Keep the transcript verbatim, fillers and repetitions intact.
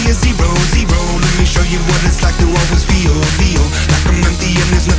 a zero, zero. Let me show you what it's like to always feel, feel like I'm empty and there's nothing